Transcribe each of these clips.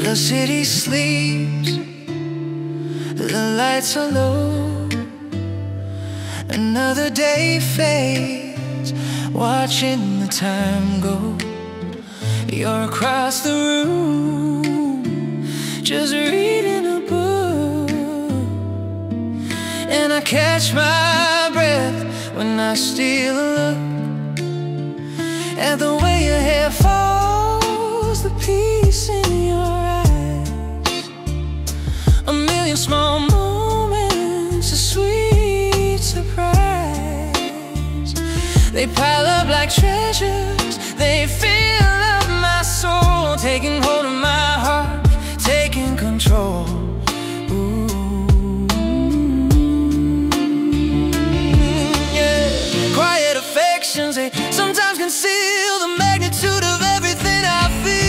The city sleeps, the lights are low. Another day fades, watching the time go. You're across the room, just reading a book, and I catch my breath when I steal a look at the way your hair falls, the peace in your eyes. A million small moments, a sweet surprise. They pile up like treasures, they fill up my soul, taking hold of my heart, taking control. They sometimes conceal the magnitude of everything I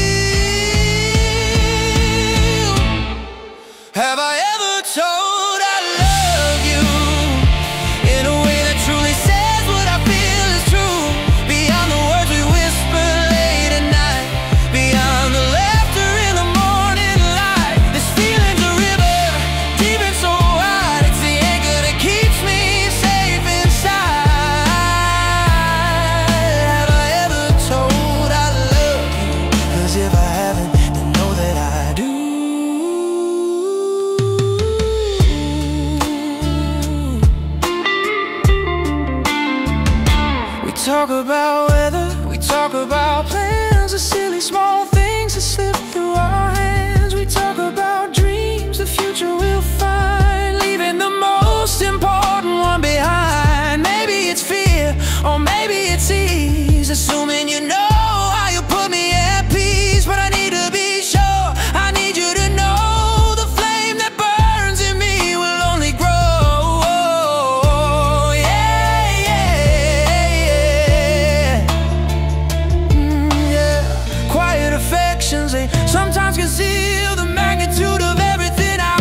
feel. Have I ever told I love you in a way that truly says what I feel is true? Beyond the words we whisper late at night, beyond the laughter in the morning light. This feeling's a river, deep and so wide. It's the anchor that keeps me safe inside. If I haven't, then know that I do. We talk about weather, we talk about plans, the silly small things that slip through our hands. We talk about dreams, the future we'll find, leaving the most important one behind. Maybe it's fear, or maybe it's ease, assuming you know how you put me at peace. But I need to be sure, I need you to know the flame that burns in me will only grow. Yeah, yeah, yeah. Yeah. Quiet affections, they sometimes conceal the magnitude of everything I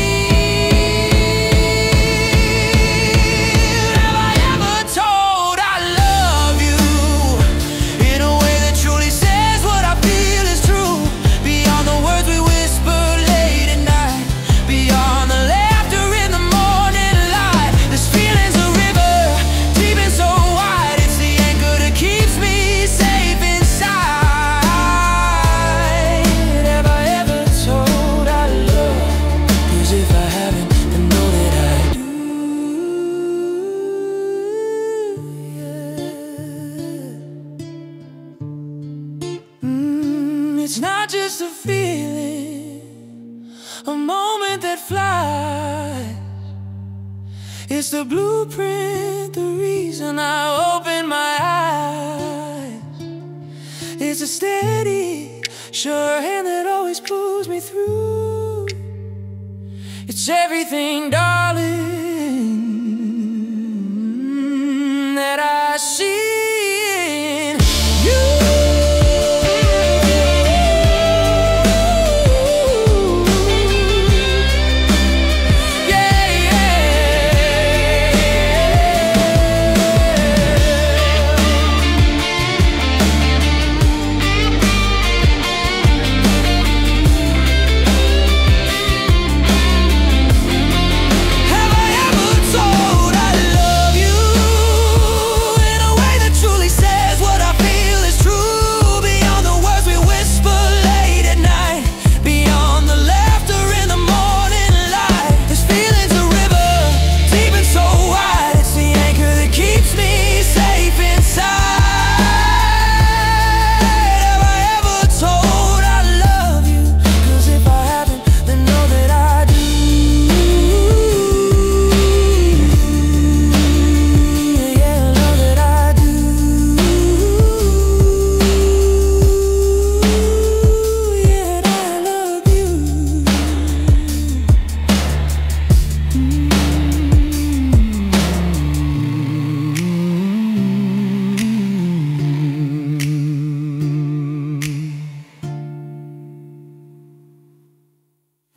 feel. Have I ever told I love you in a way that truly says what I feel is true? Beyond the words we whisper late at night, beyond the laughter in the morning light. This feeling's a river, deep and so wide. It's the anchor that keeps me safe inside. Have I ever told I love? 'Cause if I haven't, then know that I do. Yeah. It's not just a feeling, a moment that flies. It's the blueprint, the reason I open my eyes. It's a steady, sure hand that always pulls me through. It's everything, darling.